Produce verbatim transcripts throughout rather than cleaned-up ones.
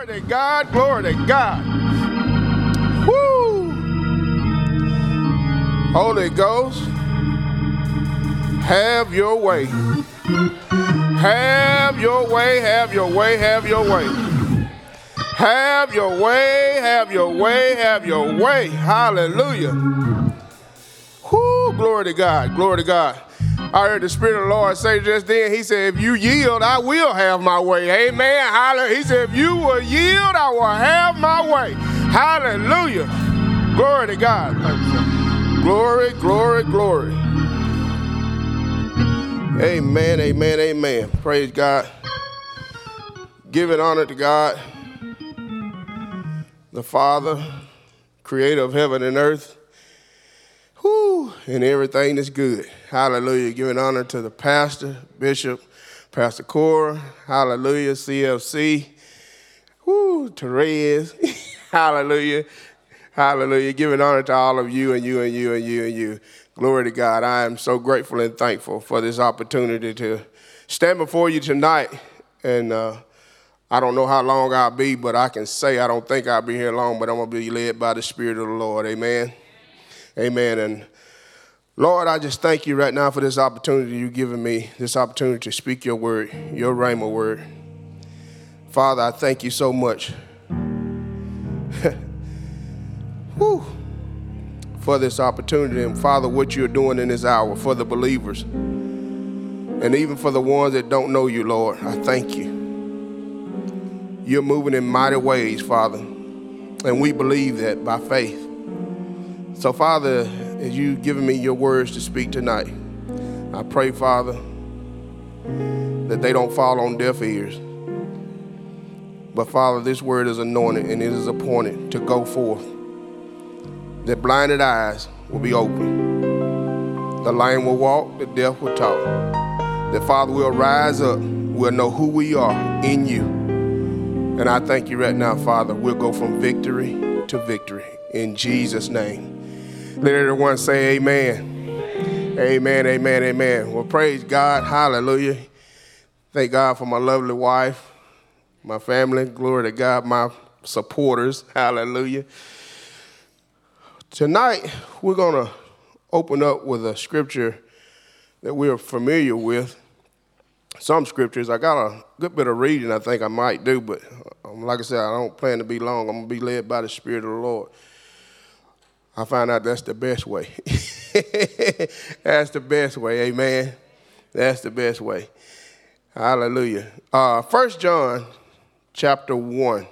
Glory to God, glory to God. Woo! Holy Ghost, have your way. Have your way, have your way, have your way. Have your way, have your way, have your way. Hallelujah. Woo! Glory to God, glory to God. I heard the Spirit of the Lord say just then, he said, if you yield, I will have my way. Amen. Hallelujah. He said, if you will yield, I will have my way. Hallelujah. Glory to God. Glory, glory, glory. Amen, amen, amen. Praise God. Giving honor to God, the Father, creator of heaven and earth. Whew, and everything is good. Hallelujah. Giving honor to the pastor, Bishop, Pastor Cora. Hallelujah. C F C. Whoo, Therese. Hallelujah. Hallelujah. Giving honor to all of you and you and you and you and you. Glory to God. I am so grateful and thankful for this opportunity to stand before you tonight. And uh, I don't know how long I'll be, but I can say I don't think I'll be here long, but I'm going to be led by the Spirit of the Lord. Amen. Amen. And Lord, I just thank you right now for this opportunity you've given me, this opportunity to speak your word, your rhema word. Father, I thank you so much Whew. for this opportunity. And Father, what you're doing in this hour for the believers and even for the ones that don't know you, Lord, I thank you. You're moving in mighty ways, Father, and we believe that by faith. So, Father, as you've given me your words to speak tonight, I pray, Father, that they don't fall on deaf ears. But, Father, this word is anointed and it is appointed to go forth. That blinded eyes will be open. The lame will walk, the deaf will talk. That, Father, we'll rise up. We'll know who we are in you. And I thank you right now, Father, we'll go from victory to victory in Jesus' name. Let everyone say amen. Amen, amen, amen. Well, praise God. Hallelujah. Thank God for my lovely wife, my family. Glory to God, my supporters. Hallelujah. Tonight, we're going to open up with a scripture that we're familiar with. Some scriptures, I got a good bit of reading I think I might do, but um, like I said, I don't plan to be long. I'm going to be led by the Spirit of the Lord. I found out that's the best way. That's the best way, amen. That's the best way. Hallelujah. Uh, First John chapter one.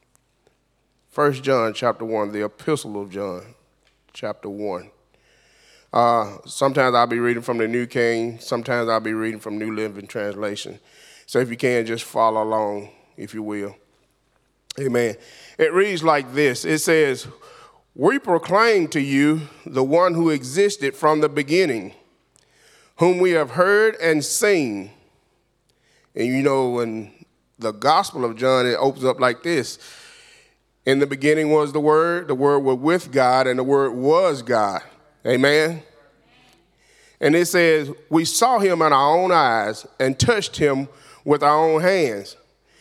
First John chapter one, the epistle of John chapter one. Uh, sometimes I'll be reading from the New King. Sometimes I'll be reading from New Living Translation. So if you can, just follow along, if you will. Amen. It reads like this. It says, we proclaim to you the one who existed from the beginning, whom we have heard and seen. And you know, in the Gospel of John, it opens up like this. In the beginning was the Word, the Word was with God, and the Word was God. Amen. And it says, we saw him in our own eyes and touched him with our own hands.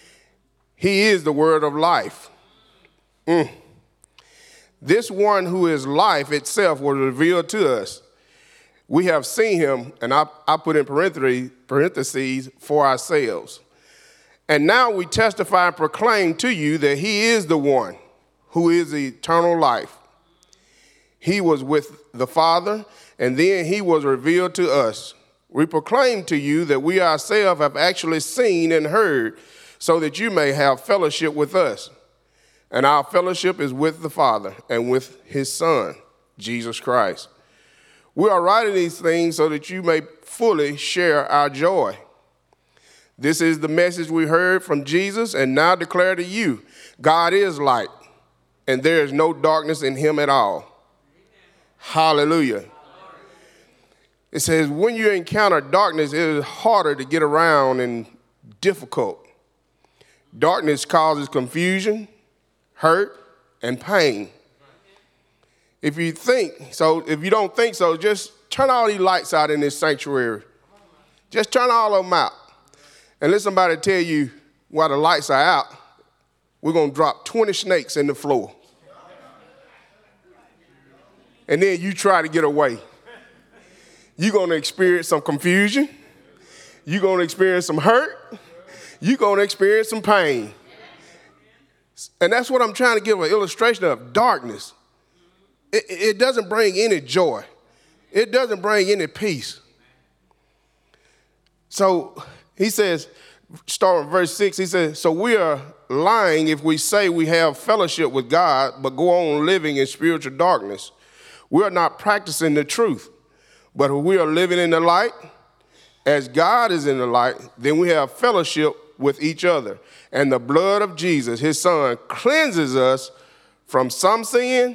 He is the word of life. Mm. This one who is life itself was revealed to us. We have seen him, and I, I put in parentheses, parentheses, for ourselves. And now we testify and proclaim to you that he is the one who is eternal life. He was with the Father, and then he was revealed to us. We proclaim to you that we ourselves have actually seen and heard, so that you may have fellowship with us. And our fellowship is with the Father and with his Son, Jesus Christ. We are writing these things so that you may fully share our joy. This is the message we heard from Jesus and now declare to you. God is light, and there is no darkness in him at all. Hallelujah. It says when you encounter darkness, it is harder to get around and difficult. Darkness causes confusion, hurt, and pain. If you think so, if you don't think so, just turn all these lights out in this sanctuary. Just turn all of them out. And let somebody tell you why the lights are out. we're going to drop twenty snakes in the floor. And then you try to get away. You're going to experience some confusion. You're going to experience some hurt. You're going to experience some pain. And that's what I'm trying to give an illustration of, darkness. It, it doesn't bring any joy. It doesn't bring any peace. So he says, starting verse six, he says, so we are lying if we say we have fellowship with God, but go on living in spiritual darkness. We are not practicing the truth, but if we are living in the light, as God is in the light, then we have fellowship with each other. And the blood of Jesus, his son, cleanses us from some sin,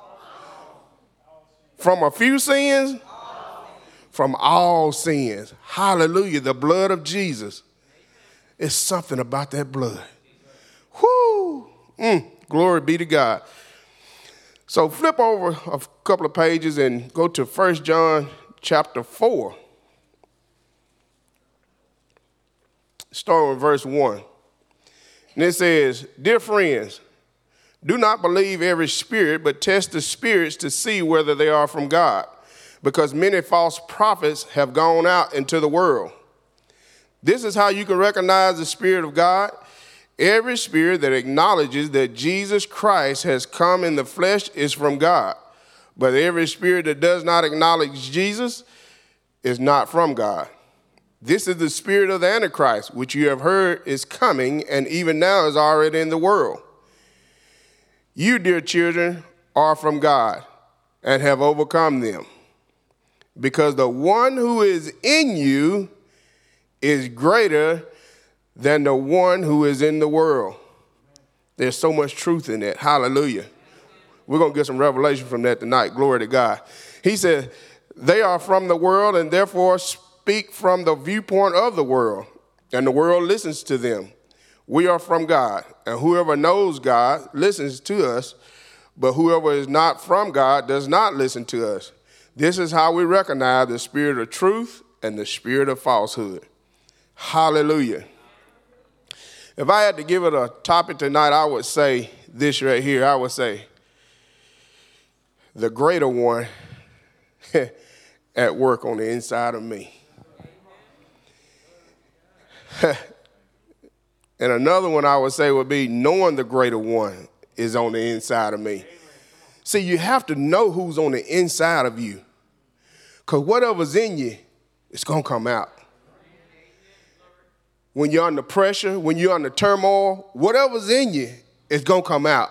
from a few sins, from all sins. Hallelujah. The blood of Jesus. It's something about that blood. Whoo! Mm, glory be to God. So flip over a couple of pages and go to First John chapter four. Starting with verse one. And it says, dear friends, do not believe every spirit, but test the spirits to see whether they are from God, because many false prophets have gone out into the world. This is how you can recognize the Spirit of God. Every spirit that acknowledges that Jesus Christ has come in the flesh is from God. But every spirit that does not acknowledge Jesus is not from God. This is the spirit of the Antichrist, which you have heard is coming and even now is already in the world. You, dear children, are from God and have overcome them, because the one who is in you is greater than the one who is in the world. There's so much truth in that. Hallelujah. We're going to get some revelation from that tonight. Glory to God. He said, they are from the world and therefore speak from the viewpoint of the world, and the world listens to them. We are from God, and whoever knows God listens to us, but whoever is not from God does not listen to us. This is how we recognize the spirit of truth and the spirit of falsehood. Hallelujah. If I had to give it a topic tonight, I would say this right here. I would say, the greater one at work on the inside of me. And another one I would say would be, knowing the greater one is on the inside of me. See, you have to know who's on the inside of you, because whatever's in you, it's going to come out. When you're under pressure, when you're under turmoil, whatever's in you is going to come out.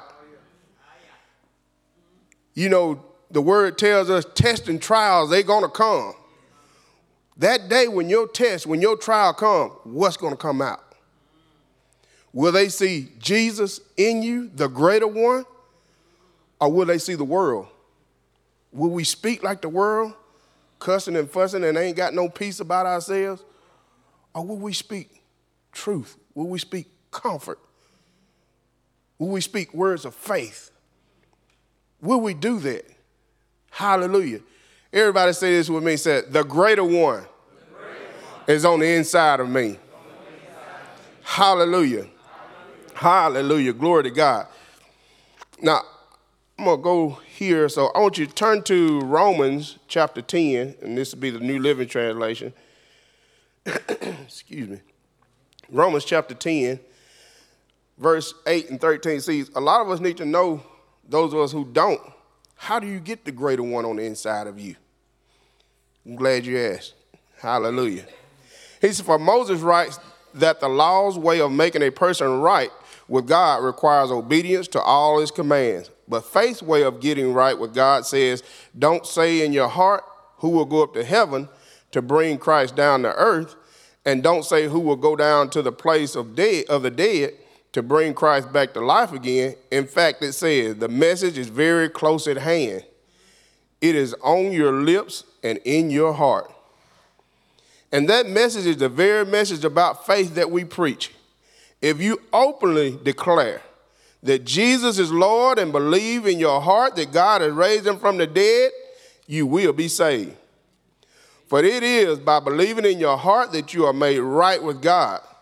You know, the word tells us tests and trials, they're going to come. That day when your test, when your trial comes, what's going to come out? Will they see Jesus in you, the greater one, or will they see the world? Will we speak like the world, cussing and fussing and ain't got no peace about ourselves? Or will we speak truth? Will we speak comfort? Will we speak words of faith? Will we do that? Hallelujah. Everybody say this with me. Say, the greater one, the greater one is on the inside of me. Hallelujah. Hallelujah. Glory to God. Now, I'm going to go here. So I want you to turn to Romans chapter ten, and this will be the New Living Translation. Excuse me. Romans chapter ten, verse eight and thirteen. See, a lot of us need to know, those of us who don't, how do you get the greater one on the inside of you? I'm glad you asked. Hallelujah. He said, for Moses writes that the law's way of making a person right with God requires obedience to all his commands. But faith's way of getting right with God says, don't say in your heart who will go up to heaven to bring Christ down to earth, and don't say who will go down to the place of dead of the dead to bring Christ back to life again. In fact, it says the message is very close at hand. It is on your lips and in your heart. And that message is the very message about faith that we preach. If you openly declare that Jesus is Lord and believe in your heart that God has raised him from the dead, you will be saved. For it is by believing in your heart that you are made right with God,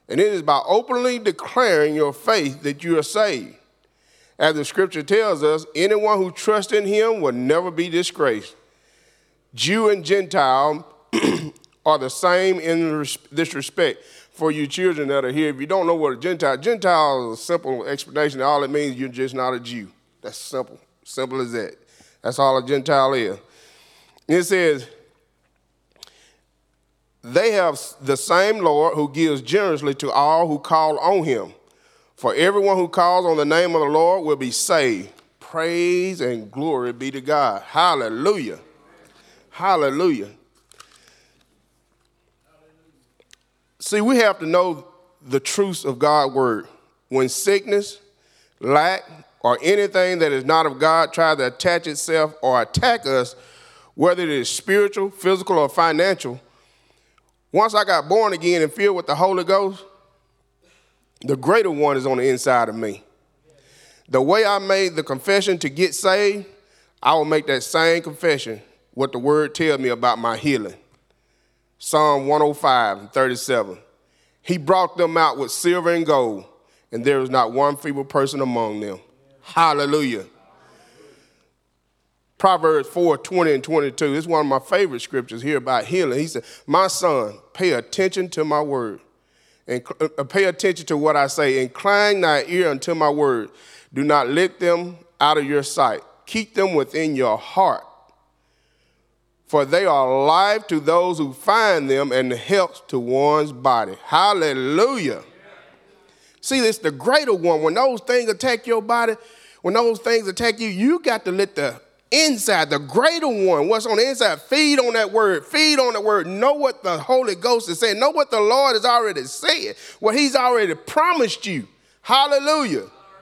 And it is by openly declaring your faith that you are saved. As the scripture tells us, anyone who trusts in him will never be disgraced. Jew and Gentile are the same in this respect. For you children that are here, if you don't know what a Gentile, Gentile is a simple explanation. All it means you're just not a Jew. That's simple. Simple as that. That's all a Gentile is. It says, they have the same Lord who gives generously to all who call on him. For everyone who calls on the name of the Lord will be saved. Praise and glory be to God. Hallelujah. Hallelujah. See, we have to know the truths of God's word. When sickness, lack, or anything that is not of God tries to attach itself or attack us, whether it is spiritual, physical, or financial, once I got born again and filled with the Holy Ghost, the greater one is on the inside of me. The way I made the confession to get saved, I will make that same confession, what the word tells me about my healing. Psalm one oh five and thirty-seven. He brought them out with silver and gold, and there was not one feeble person among them. Hallelujah. Proverbs four twenty and twenty-two. This is one of my favorite scriptures here about healing. He said, my son, pay attention to my word. And pay attention to what I say. Incline thy ear unto my word. Do not let them out of your sight. Keep them within your heart. For they are life to those who find them and health to one's body. Hallelujah. Yeah. See, it's the greater one. When those things attack your body, when those things attack you, you got to let the inside, the greater one, what's on the inside, feed on that word, feed on the word. Know what the Holy Ghost is saying. Know what the Lord has already said, what he's already promised you. Hallelujah.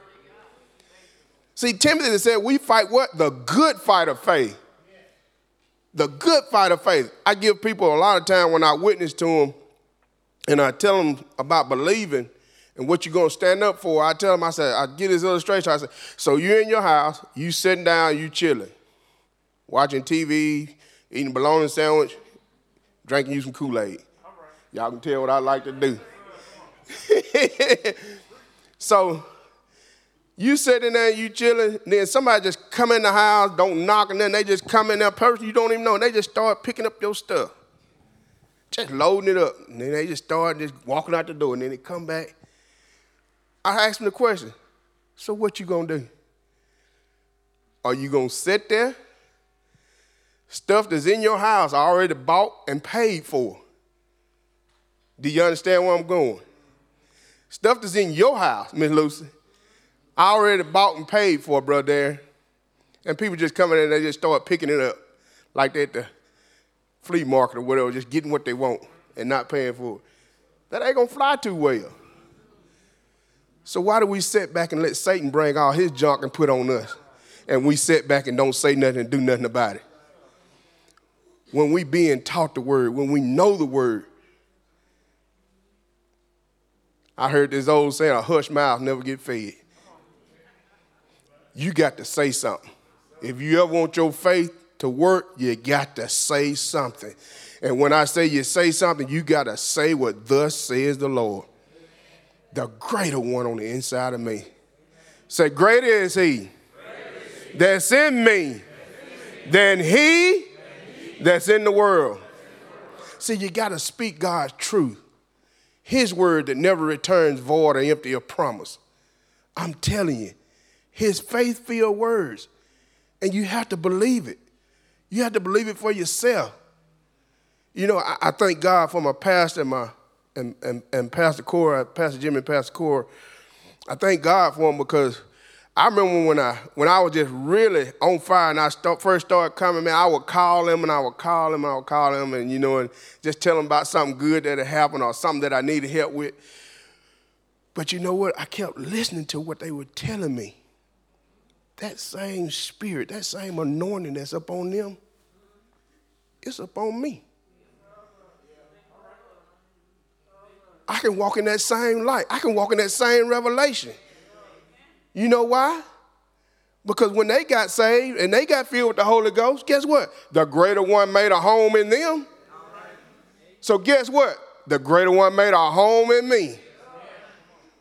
See, Timothy said we fight what? The good fight of faith. The good fight of faith. I give people a lot of time when I witness to them and I tell them about believing and what you're going to stand up for. I tell them, I said, I give this illustration. I said, so you're in your house, you sitting down, you chilling, watching T V, eating a bologna sandwich, drinking you some Kool-Aid. All right. Y'all can tell what I like to do. So you sitting there, you chilling, then somebody just come in the house, don't knock, and then they just come in there, person you don't even know, and they just start picking up your stuff. Just loading it up. And then they just start just walking out the door, and then they come back. I asked them the question, so what you gonna do? Are you gonna sit there? Stuff that's in your house already bought and paid for. Do you understand where I'm going? Stuff that's in your house, Miss Lucy, I already bought and paid for, brother there. And people just come in and they just start picking it up like they at the flea market or whatever, just getting what they want and not paying for it. That ain't going to fly too well. So why do we sit back and let Satan bring all his junk and put on us? And we sit back and don't say nothing and do nothing about it. When we being taught the word, when we know the word. I heard this old saying, a hush mouth never get fed. You got to say something. If you ever want your faith to work, you got to say something. And when I say you say something, you got to say what thus says the Lord. The greater one on the inside of me. Say, greater is he that's in me than he that's in the world. See, you got to speak God's truth. His word that never returns void or empty of promise. I'm telling you. His faith-filled words. And you have to believe it. You have to believe it for yourself. You know, I, I thank God for my pastor and my and, and, and Pastor Cora, Pastor Jimmy and Pastor Cora. I thank God for them because I remember when I when I was just really on fire and I start, first started coming, man, I would call them and I would call them and I would call them and, you know, and just tell them about something good that had happened or something that I needed help with. But you know what? I kept listening to what they were telling me. That same spirit, that same anointing that's up on them, it's up on me. I can walk in that same light. I can walk in that same revelation. You know why? Because when they got saved and they got filled with the Holy Ghost, guess what? The greater one made a home in them. So guess what? The greater one made a home in me.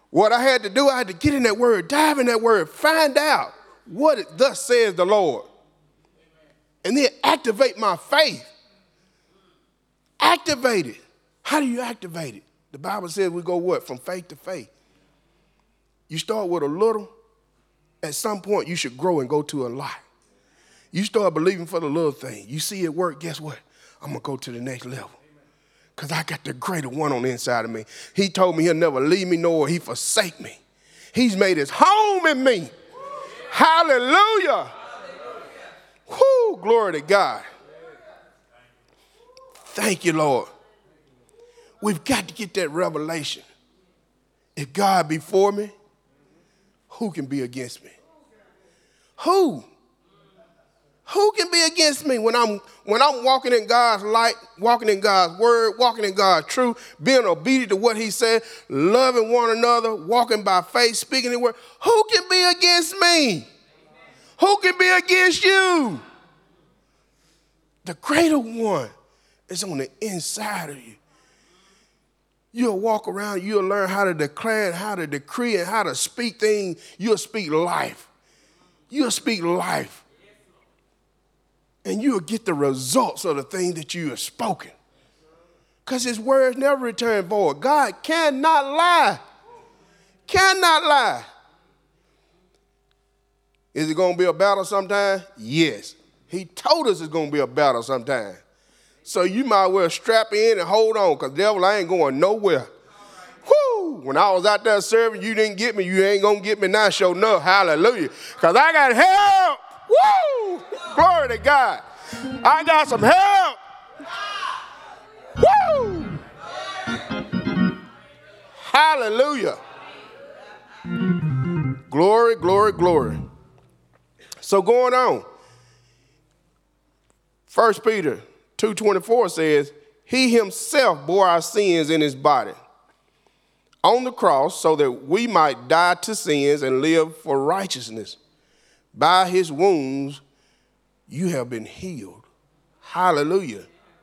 What I had to do, I had to get in that word, dive in that word, find out what it thus says the Lord. And then activate my faith. Activate it. How do you activate it? The Bible says we go what? From faith to faith. You start with a little. At some point, you should grow and go to a lot. You start believing for the little thing. You see it work, guess what? I'm going to go to the next level. Because I got the greater one on the inside of me. He told me he'll never leave me nor he forsake me. He's made his home in me. Hallelujah. Whoo, glory to God. Thank you, Lord. We've got to get that revelation. If God be for me, who can be against me? Who? Who can be against me when I'm when I'm walking in God's light, walking in God's word, walking in God's truth, being obedient to what he said, loving one another, walking by faith, speaking the word? Who can be against me? Who can be against you? The greater one is on the inside of you. You'll walk around, you'll learn how to declare and how to decree and how to speak things. You'll speak life. You'll speak life. And you'll get the results of the thing that you have spoken. Because his words never return void. God cannot lie. Cannot lie. Is it going to be a battle sometime? Yes. He told us it's going to be a battle sometime. So you might well strap in and hold on, because devil, I ain't going nowhere. Whoo! When I was out there serving, you didn't get me. You ain't going to get me now, sure enough. Hallelujah. Because I got help. Woo! Glory to God. I got some help. Woo! Hallelujah. Glory, glory, glory. So going on. First Peter two twenty-four says, he himself bore our sins in his body on the cross so that we might die to sins and live for righteousness. By his wounds, you have been healed. Hallelujah.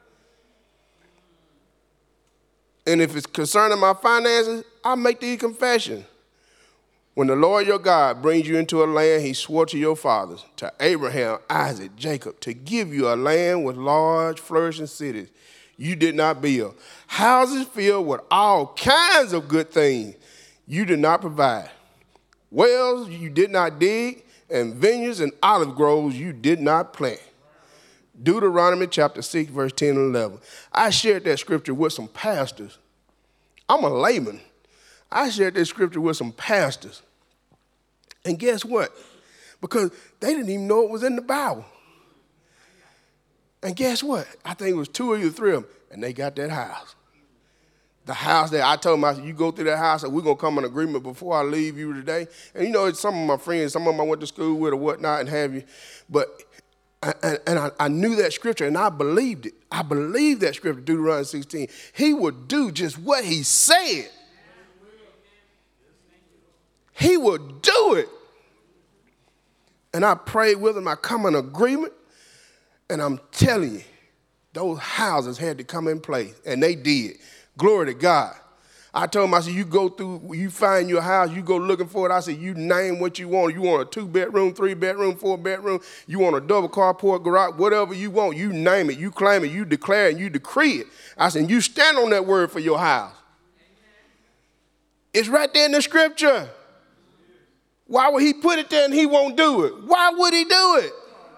And if it's concerning my finances, I make these confessions. When the Lord your God brings you into a land he swore to your fathers, to Abraham, Isaac, Jacob, to give you a land with large flourishing cities you did not build, houses filled with all kinds of good things you did not provide, wells you did not dig, and vineyards and olive groves you did not plant. Deuteronomy chapter six, verse ten and eleven. I shared that scripture with some pastors. I'm a layman. I shared that scripture with some pastors. And guess what? Because they didn't even know it was in the Bible. And guess what? I think it was two or three of them, and they got that house. The house that I told them, I said, you go through that house, and we're going to come in agreement before I leave you today. And you know, it's some of my friends, some of them I went to school with or whatnot and have you. But, and, and I, I knew that scripture, and I believed it. I believed that scripture, Deuteronomy sixteen. He would do just what he said. He would do it. And I prayed with him. I come in agreement. And I'm telling you, those houses had to come in place. And they did. Glory to God. I told him, I said, you go through, you find your house, you go looking for it. I said, you name what you want. You want a two-bedroom, three-bedroom, four-bedroom. You want a double carport garage, whatever you want. You name it. You claim it. You declare it. You decree it. I said, you stand on that word for your house. It's right there in the scripture. Why would he put it there and he won't do it? Why would he do it?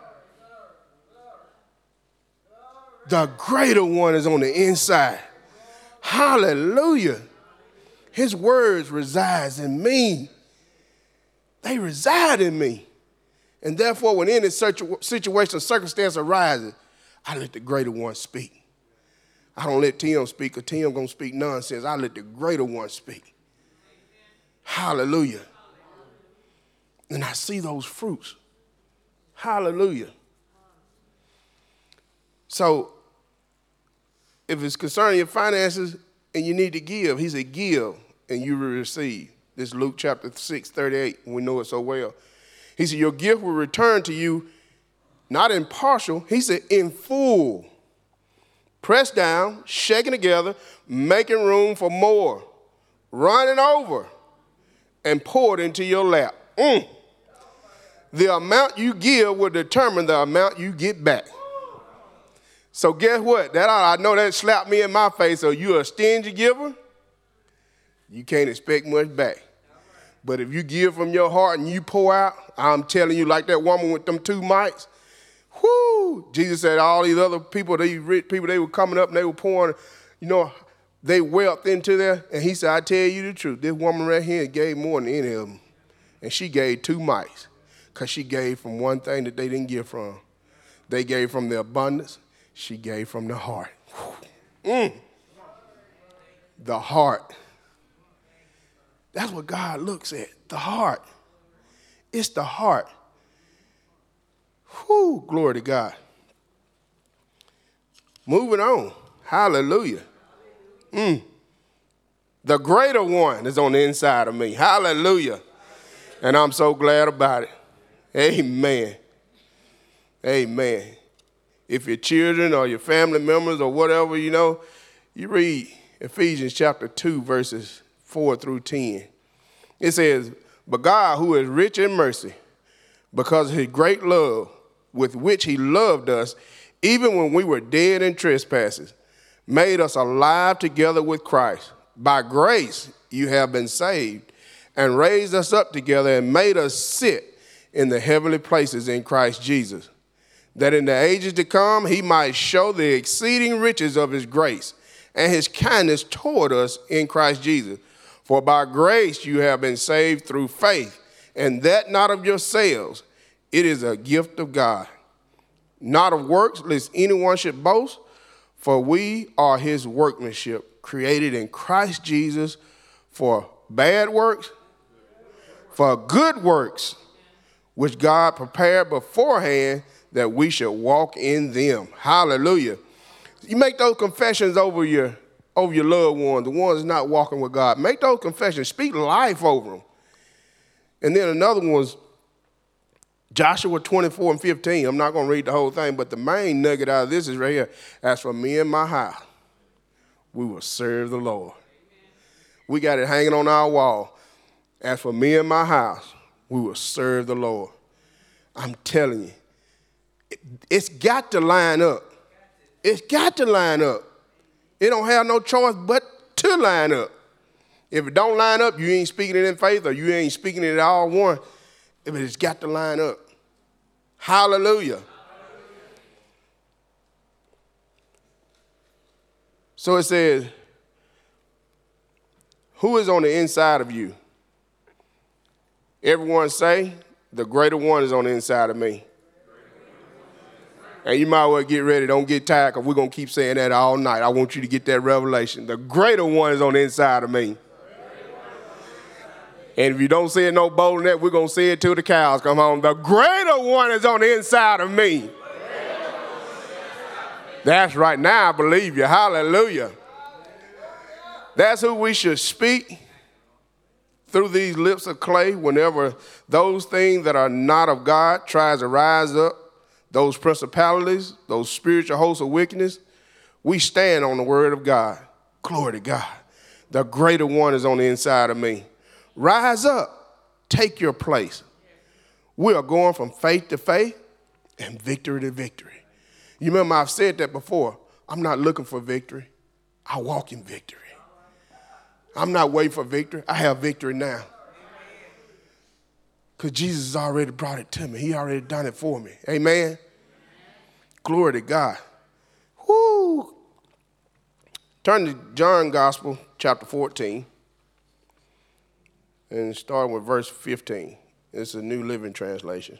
The greater one is on the inside. Hallelujah. His words resides in me. They reside in me. And therefore, when any such situation or circumstance arises, I let the greater one speak. I don't let Tim speak, because Tim going to speak nonsense. I let the greater one speak. Hallelujah. And I see those fruits. Hallelujah. So, if it's concerning your finances and you need to give, he said, give and you will receive. This is Luke chapter six, thirty-eight. We know it so well. He said, your gift will return to you, not in partial. He said, in full. Pressed down, shaken together, making room for more, running over, and poured into your lap. Mm. The amount you give will determine the amount you get back. So guess what? That I know that slapped me in my face. So you're a stingy giver, you can't expect much back. But if you give from your heart and you pour out, I'm telling you, like that woman with them two mites, whoo, Jesus said all these other people, these rich people, they were coming up and they were pouring, you know, they wealth into there. And he said, I tell you the truth, this woman right here gave more than any of them. And she gave two mites because she gave from one thing that they didn't give from. They gave from the abundance. She gave from the heart. Mm. The heart. That's what God looks at, the heart. It's the heart. Whew, glory to God. Moving on. Hallelujah. Mm. The greater one is on the inside of me. Hallelujah. And I'm so glad about it. Amen. Amen. If your children or your family members or whatever, you know, you read Ephesians chapter two, verses four through ten. It says, but God, who is rich in mercy, because of his great love with which he loved us, even when we were dead in trespasses, made us alive together with Christ. By grace you have been saved, and raised us up together and made us sit in the heavenly places in Christ Jesus, that in the ages to come he might show the exceeding riches of his grace and his kindness toward us in Christ Jesus. For by grace you have been saved through faith, and that not of yourselves. It is a gift of God, not of works, lest anyone should boast. For we are his workmanship, created in Christ Jesus for bad works, for good works, which God prepared beforehand that we should walk in them. Hallelujah. You make those confessions over your over your loved ones, the ones that's not walking with God. Make those confessions. Speak life over them. And then another one was Joshua twenty-four and fifteen. I'm not going to read the whole thing, but the main nugget out of this is right here. As for me and my house, we will serve the Lord. We got it hanging on our wall. As for me and my house, we will serve the Lord. I'm telling you, it, it's got to line up. It's got to line up. It don't have no choice but to line up. If it don't line up, you ain't speaking it in faith, or you ain't speaking it at all one. If it's got to line up. Hallelujah. So it says, who is on the inside of you? Everyone say, the greater one is on the inside of me. And you might well get ready. Don't get tired, because we're going to keep saying that all night. I want you to get that revelation. The greater one is on the inside of me. And if you don't say it no bolder than that, we're going to say it till the cows come home. The greater one is on the inside of me. That's right. Now I believe you. Hallelujah. That's who we should speak through these lips of clay whenever those things that are not of God tries to rise up. Those principalities, those spiritual hosts of wickedness, we stand on the word of God. Glory to God. The greater one is on the inside of me. Rise up. Take your place. We are going from faith to faith and victory to victory. You remember I've said that before. I'm not looking for victory. I walk in victory. I'm not waiting for victory. I have victory now. Because Jesus has already brought it to me. He already done it for me. Amen. Glory to God. Woo. Turn to John Gospel, chapter fourteen, and start with verse fifteen. It's a New Living Translation.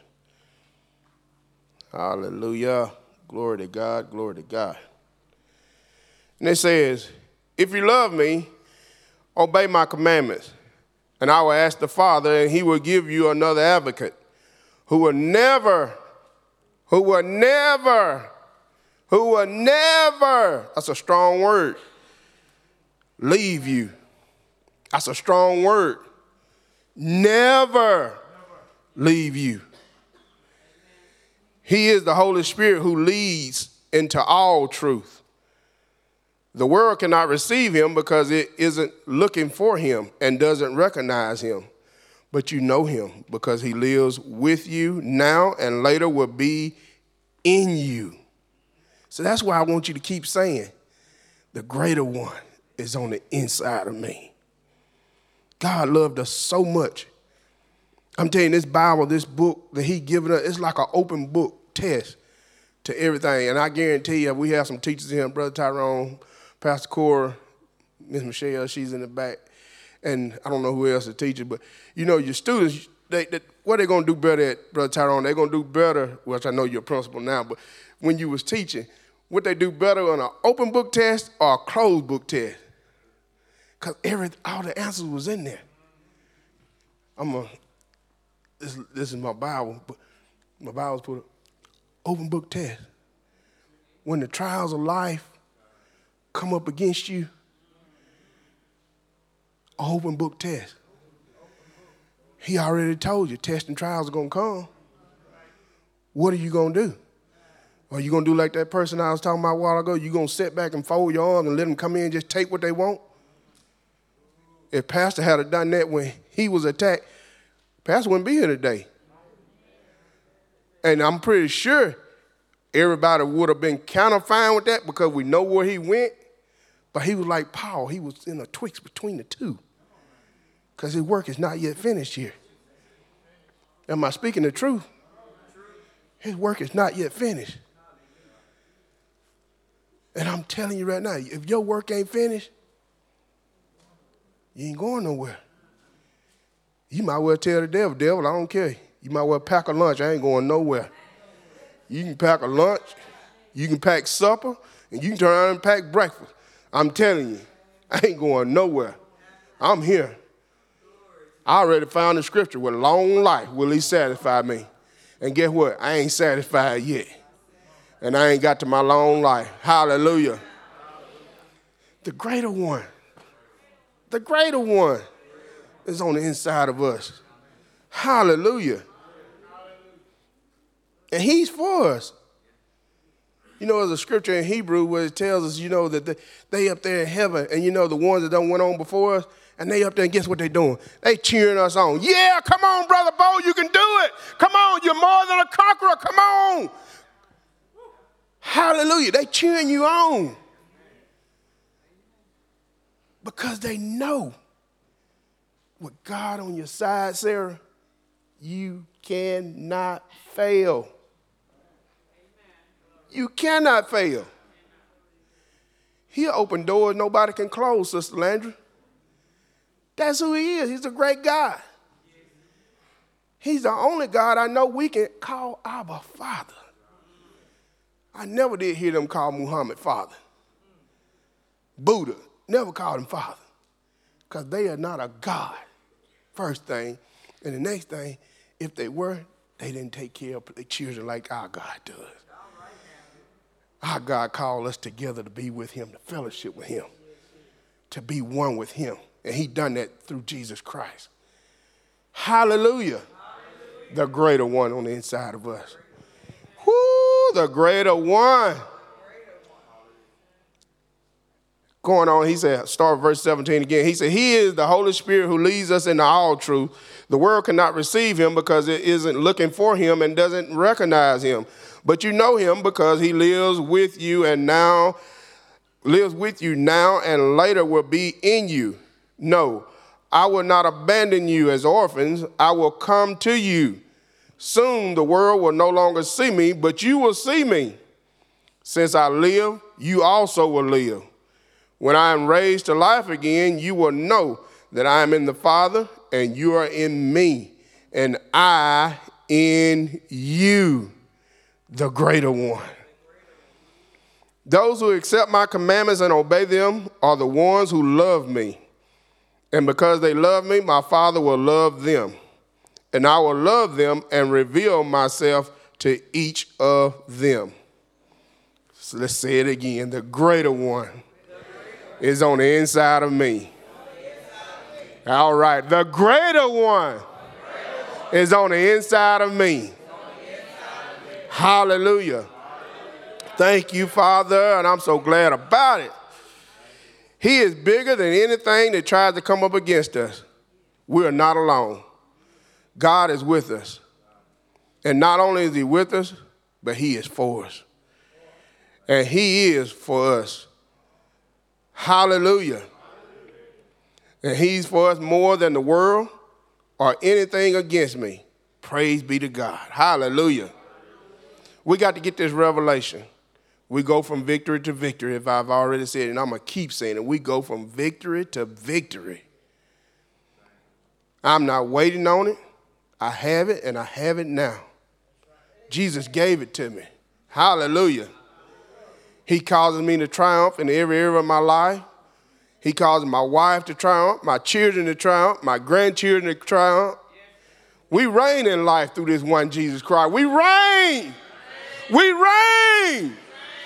Hallelujah. Glory to God. Glory to God. And it says, if you love me, obey my commandments, and I will ask the Father, and he will give you another advocate who will never, who will never, who will never, that's a strong word, leave you. That's a strong word. Never leave you. He is the Holy Spirit who leads into all truth. The world cannot receive him because it isn't looking for him and doesn't recognize him. but you know him because he lives with you now and later will be in you. So that's why I want you to keep saying, the greater one is on the inside of me. God loved us so much. I'm telling you, this Bible, this book that he given us, it's like an open book test to everything. And I guarantee you, we have some teachers here, Brother Tyrone, Pastor Cora, Miss Michelle, she's in the back. And I don't know who else is teaching, but you know, your students, they, they, what they're going to do better at, Brother Tyrone, they're going to do better, which I know you're a principal now, but when you was teaching, would they do better on an open book test or a closed book test? Because every all the answers was in there. I'm a, this, this is my Bible, but my Bible's put an open book test. When the trials of life come up against you, an open book test. He already told you tests and trials are going to come. What are you going to do? Are you going to do like that person I was talking about a while ago? You going to sit back and fold your arms and let them come in and just take what they want? If Pastor had done that when he was attacked, Pastor wouldn't be here today. And I'm pretty sure everybody would have been kind of fine with that because we know where he went. But he was like Paul. He was in a twixt between the two because his work is not yet finished here. Am I speaking the truth? His work is not yet finished. And I'm telling you right now, if your work ain't finished, you ain't going nowhere. You might well tell the devil, devil, I don't care. You might well pack a lunch. I ain't going nowhere. You can pack a lunch, you can pack supper, and you can turn around and pack breakfast. I'm telling you, I ain't going nowhere. I'm here. I already found the scripture, with long life will he satisfy me. And guess what? I ain't satisfied yet. And I ain't got to my long life. Hallelujah. The greater one, the greater one is on the inside of us. Hallelujah. And he's for us. You know, there's a scripture in Hebrew where it tells us, you know, that they, they up there in heaven, and you know, the ones that done went on before us, and they up there, and guess what they doing? They cheering us on. Yeah, come on, Brother Bo, you can do it. Come on, you're more than a conqueror. Come on. Hallelujah. They cheering you on. Because they know with God on your side, Sarah, you cannot fail. You cannot fail. He'll open doors nobody can close, Sister Landry. That's who he is. He's a great God. He's the only God I know we can call Abba Father. I never did hear them call Muhammad Father. Buddha, never called him Father. Because they are not a God, first thing. And the next thing, if they were, they didn't take care of their children like our God does. Our God called us together to be with him, to fellowship with him, to be one with him. And he done that through Jesus Christ. Hallelujah. Hallelujah. The greater one on the inside of us. Whoo, the greater one. Going on, he said, start verse seventeen again. He said, he is the Holy Spirit who leads us into all truth. The world cannot receive him because it isn't looking for him and doesn't recognize him. But you know him because he lives with you and now lives with you now and later will be in you. No, I will not abandon you as orphans. I will come to you. Soon the world will no longer see me, but you will see me. Since I live, you also will live. When I am raised to life again, you will know that I am in the Father and you are in me and I in you, the greater one. Those who accept my commandments and obey them are the ones who love me. And because they love me, my Father will love them. And I will love them and reveal myself to each of them. So let's say it again. The greater one is on the inside of me. All right. The greater one is on the inside of me. Hallelujah. Thank you, Father, and I'm so glad about it. He is bigger than anything that tries to come up against us. We are not alone. God is with us. And not only is he with us, but he is for us. And he is for us. Hallelujah. And he's for us more than the world or anything against me. Praise be to God. Hallelujah. We got to get this revelation. We go from victory to victory, if I've already said it, and I'm going to keep saying it. We go from victory to victory. I'm not waiting on it. I have it, and I have it now. Jesus gave it to me. Hallelujah. He causes me to triumph in every area of my life. He causes my wife to triumph, my children to triumph, my grandchildren to triumph. We reign in life through this one Jesus Christ. We reign. We reign.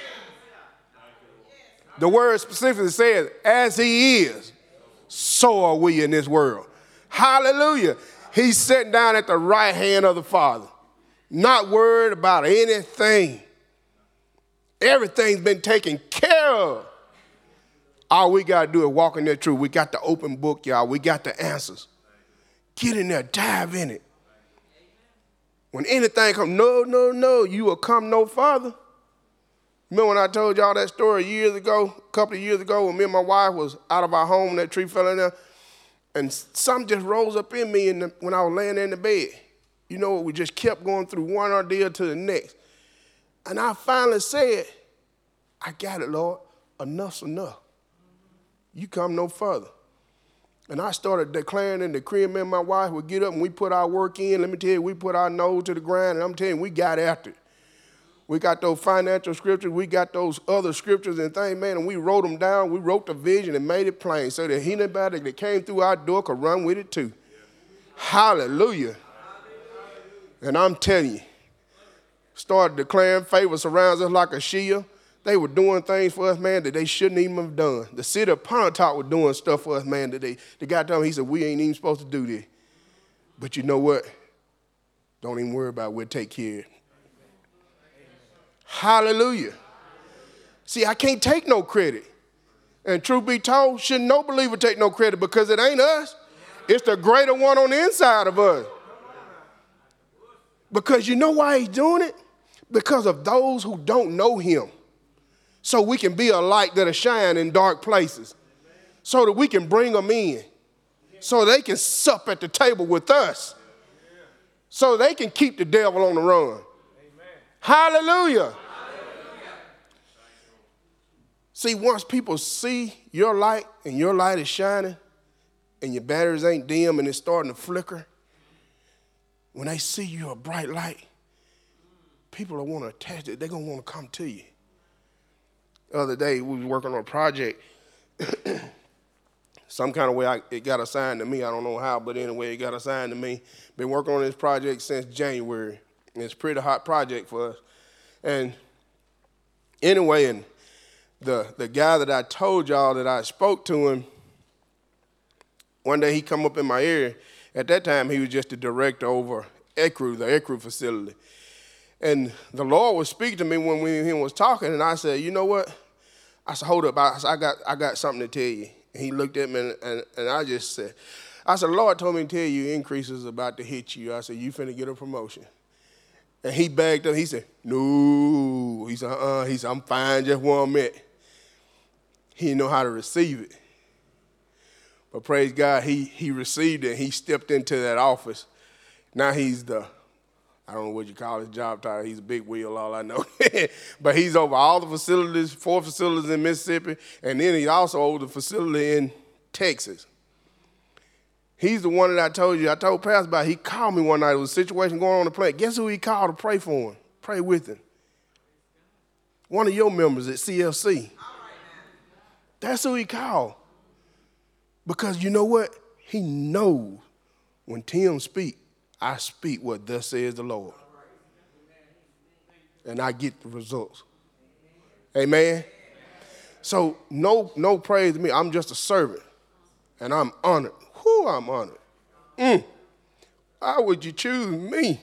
The word specifically says, as he is, so are we in this world. Hallelujah. He's sitting down at the right hand of the Father, not worried about anything. Everything's been taken care of. All we got to do is walk in that truth. We got the open book, y'all. We got the answers. Get in there, dive in it. When anything comes, no, no, no, you will come no farther. Remember when I told y'all that story years ago, a couple of years ago, when me and my wife was out of our home, that tree fell in there, and something just rose up in me in the, when I was laying there in the bed. You know, we just kept going through one ordeal to the next. And I finally said, I got it, Lord. Enough's enough. You come no further. And I started declaring and decreeing, me and my wife would get up and we put our work in. Let me tell you, we put our nose to the ground, and I'm telling you, we got after it. We got those financial scriptures. We got those other scriptures and things, man, and we wrote them down. We wrote the vision and made it plain so that anybody that came through our door could run with it too. Hallelujah. And I'm telling you, started declaring favor surrounds us like a shield. They were doing things for us, man, that they shouldn't even have done. The city of Pontotoc was doing stuff for us, man, that they, the guy told me, he said, we ain't even supposed to do this. But you know what? Don't even worry about it. We'll take care of it. Hallelujah. See, I can't take no credit. And truth be told, should no believer take no credit because it ain't us. It's the greater one on the inside of us. Because you know why he's doing it? Because of those who don't know him. So we can be a light that'll shine in dark places. So that we can bring them in. So they can sup at the table with us. So they can keep the devil on the run. Hallelujah. Hallelujah. See, once people see your light and your light is shining and your batteries ain't dim and it's starting to flicker, when they see you're a bright light, people will want to attach it. They're going to want to come to you. The other day, we was working on a project. Some kind of way I, it got assigned to me. I don't know how, but anyway, it got assigned to me. Been working on this project since January. It's a pretty hot project for us. And anyway, and the, the guy that I told y'all that I spoke to him, one day he come up in my ear. At that time, he was just the director over E C R U, the E C R U facility. And the Lord was speaking to me when we he was talking, and I said, you know what? I said, hold up, I, said, I got I got something to tell you. And he looked at me, and, and, and I just said, I said, the Lord told me to tell you increase is about to hit you. I said, you finna get a promotion. And he backed up. He said, no. He said, uh-uh. He said, I'm fine just where I'm at. He didn't know how to receive it. But praise God, he he received it. He stepped into that office. Now he's the, I don't know what you call his job title. He's a big wheel, all I know. But he's over all the facilities, four facilities in Mississippi, and then he's also over the facility in Texas. He's the one that I told you, I told Pastor about. He called me one night. There was a situation going on in the plant. Guess who he called to pray for him? Pray with him. One of your members at C F C. That's who he called. Because you know what? He knows when Tim speak, I speak what thus says the Lord. And I get the results. Amen? So no, no praise to me. I'm just a servant. And I'm honored. Whew, I'm honored. Mm. Why would you choose me?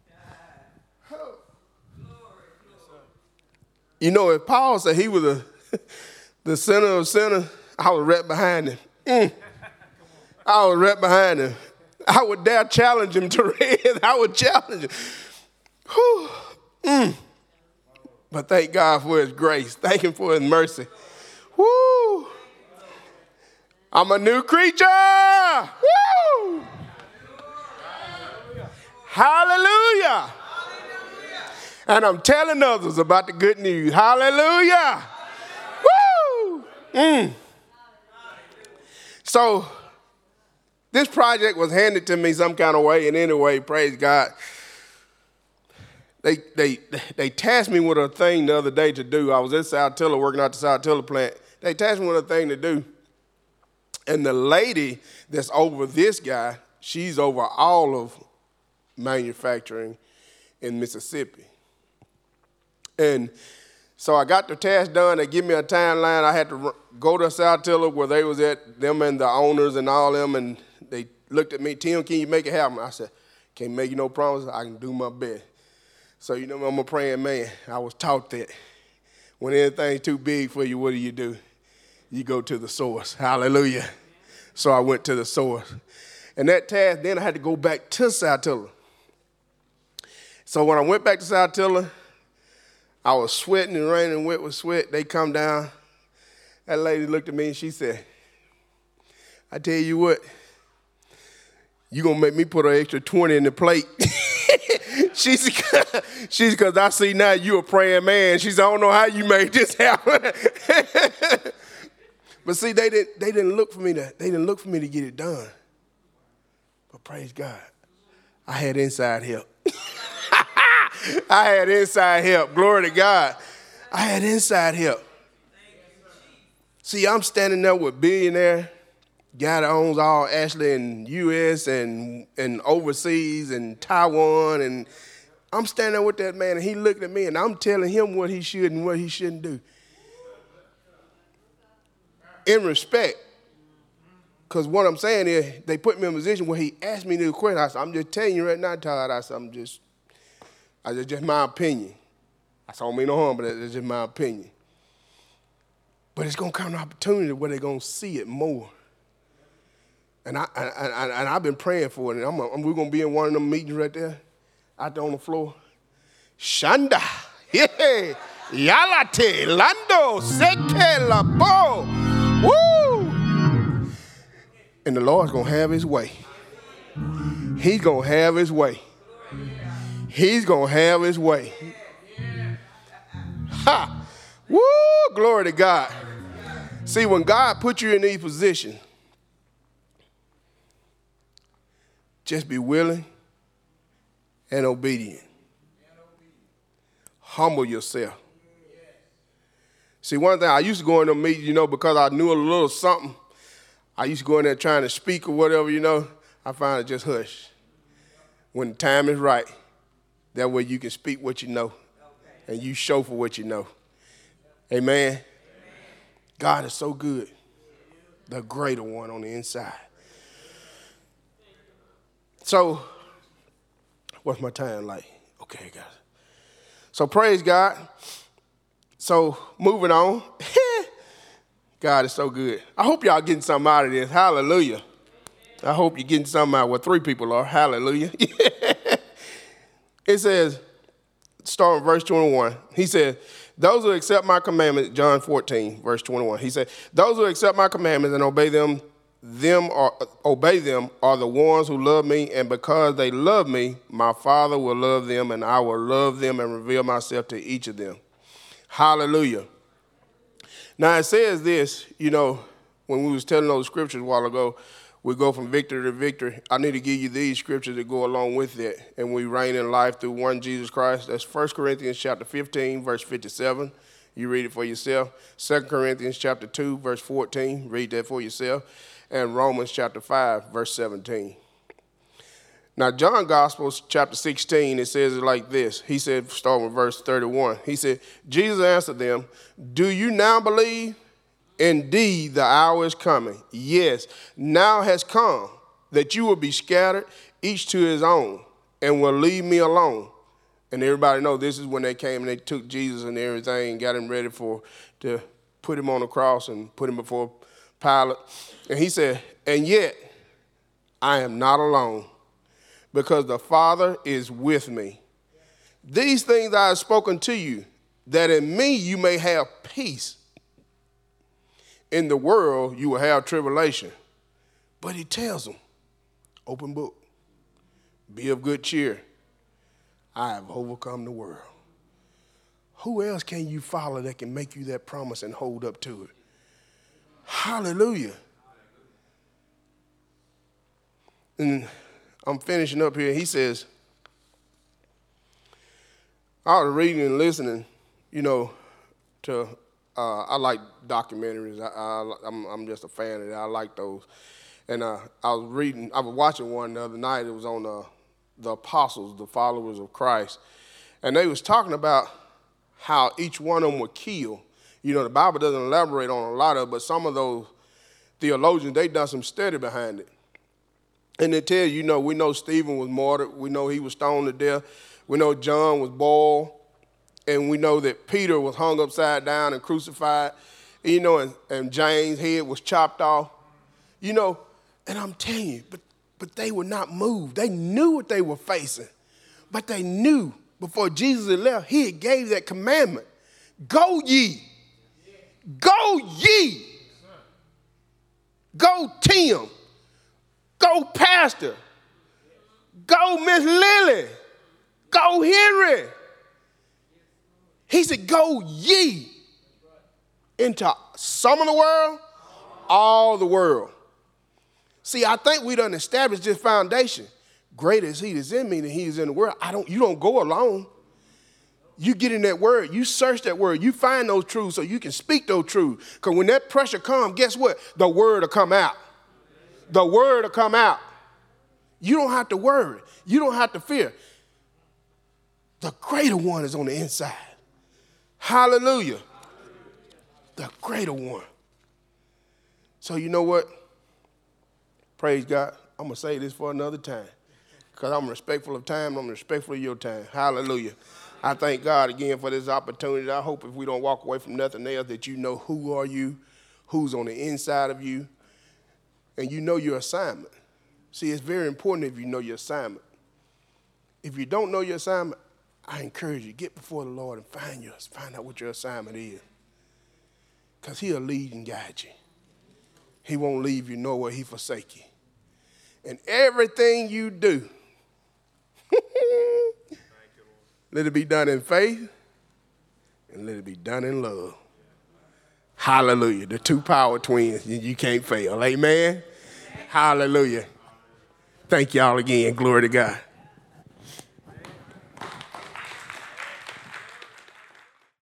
You know, if Paul said he was a the center of center, I was right behind him. Mm. I was right behind him. I would dare challenge him to red. I would challenge him. Whew. Mm. But thank God for his grace. Thank him for his mercy. Woo! I'm a new creature. Woo! Hallelujah. Hallelujah. And I'm telling others about the good news. Hallelujah. Woo! Mm. So this project was handed to me some kind of way, and anyway, praise God. They they they tasked me with a thing the other day to do. I was in South Tiller working out the South Tiller plant. They tasked me with a thing to do. And the lady that's over this guy, she's over all of manufacturing in Mississippi. And so I got the task done. They give me a timeline. I had to go to South Tiller where they was at, them and the owners and all them, and they looked at me, Tim, can you make it happen? I said, can't make you no promises. I can do my best. So, you know, I'm a praying man. I was taught that when anything's too big for you, what do you do? You go to the source. Hallelujah. So I went to the source. And that task, then I had to go back to South Tiller. So when I went back to South Tiller, I was sweating and raining wet with sweat. They come down. That lady looked at me and she said, I tell you what, you going to make me put an extra twenty in the plate. She's she's because I see now you a praying man. She said, I don't know how you made this happen. But see, they didn't they didn't look for me to they didn't look for me to get it done. But praise God, I had inside help. I had inside help. Glory to God. I had inside help. See, I'm standing there with billionaire guy that owns all Ashley and U S and and overseas and Taiwan, and I'm standing there with that man, and he looking at me, and I'm telling him what he should and what he shouldn't do. In respect, because what I'm saying is they put me in a position where he asked me the question. I said, I'm just telling you right now, Todd. I said, I'm just, I said, just my opinion. I said, I don't mean no harm, but it's just my opinion. But it's going to come an opportunity where they're going to see it more. And, I, and, and, and I've been praying for it. And I'm, I'm, we're going to be in one of them meetings right there, out there on the floor. Shanda, yeah, Yalate, Lando, Seke, Labo. Woo! And the Lord's going to have his way. He's going to have his way. He's going to have his way. Ha! Woo! Glory to God. See, when God put you in these positions, just be willing and obedient. Humble yourself. See, one thing, I used to go in them meetings, you know, because I knew a little something. I used to go in there trying to speak or whatever, you know. I find it just hush. When the time is right, that way you can speak what you know and you show for what you know. Amen. Amen. God is so good. The greater one on the inside. So, what's my time like? Okay, guys. So, praise God. So, moving on. God is so good. I hope y'all getting something out of this. Hallelujah. I hope you're getting something out. Well, three people are. Hallelujah. It says, starting with verse twenty-one. He said, those who accept my commandments, John fourteen, verse twenty-one. He said, those who accept my commandments and obey them, them are, obey them are the ones who love me, and because they love me, my Father will love them, and I will love them and reveal myself to each of them. Hallelujah. Now it says this, you know, when we was telling those scriptures a while ago, we go from victory to victory. I need to give you these scriptures that go along with that, and we reign in life through one Jesus Christ. That's First Corinthians chapter fifteen, verse fifty-seven. You read it for yourself. Second Corinthians chapter two, verse fourteen. Read that for yourself. And Romans chapter five, verse seventeen. Now, John Gospel, chapter sixteen, it says it like this. He said, starting with verse thirty-one, he said, Jesus answered them, do you now believe? Indeed, the hour is coming. Yes, now has come that you will be scattered, each to his own, and will leave me alone. And everybody know this is when they came and they took Jesus and everything and got him ready for to put him on the cross and put him before Pilate. And he said, and yet I am not alone, because the Father is with me. These things I have spoken to you, that in me you may have peace. In the world you will have tribulation. But he tells them, open book, be of good cheer. I have overcome the world. Who else can you follow that can make you that promise and hold up to it? Hallelujah. And I'm finishing up here. He says, I was reading and listening, you know, to, uh, I like documentaries. I, I, I'm, I'm just a fan of that. I like those. And uh, I was reading, I was watching one the other night. It was on uh, the apostles, the followers of Christ. And they was talking about how each one of them were killed. You know, the Bible doesn't elaborate on a lot of it, but some of those theologians, they done some study behind it. And they tell you, you know, we know Stephen was martyred. We know he was stoned to death. We know John was boiled. And we know that Peter was hung upside down and crucified. You know, and, and James' head was chopped off. You know, and I'm telling you, but, but they were not moved. They knew what they were facing. But they knew before Jesus had left, he had gave that commandment. Go ye. Go ye. Go Tim. Go Pastor. Go Miss Lily. Go Henry. He said, go ye into some of the world, all the world. See, I think we done established this foundation. Greater is he that's in me than he is in the world. I don't, you don't go alone. You get in that word. You search that word. You find those truths so you can speak those truths. Because when that pressure comes, guess what? The word will come out. The word will come out. You don't have to worry. You don't have to fear. The greater one is on the inside. Hallelujah. The greater one. So you know what? Praise God. I'm going to say this for another time. Because I'm respectful of time. I'm respectful of your time. Hallelujah. I thank God again for this opportunity. I hope if we don't walk away from nothing else that you know who are you, who's on the inside of you, and you know your assignment. See, it's very important if you know your assignment. If you don't know your assignment, I encourage you, get before the Lord and find yours. Find out what your assignment is. Because he'll lead and guide you. He won't leave you nor will he forsake you. And everything you do, let it be done in faith and let it be done in love. Hallelujah. The two power twins, you can't fail. Amen. Hallelujah. Thank y'all again. Glory to God.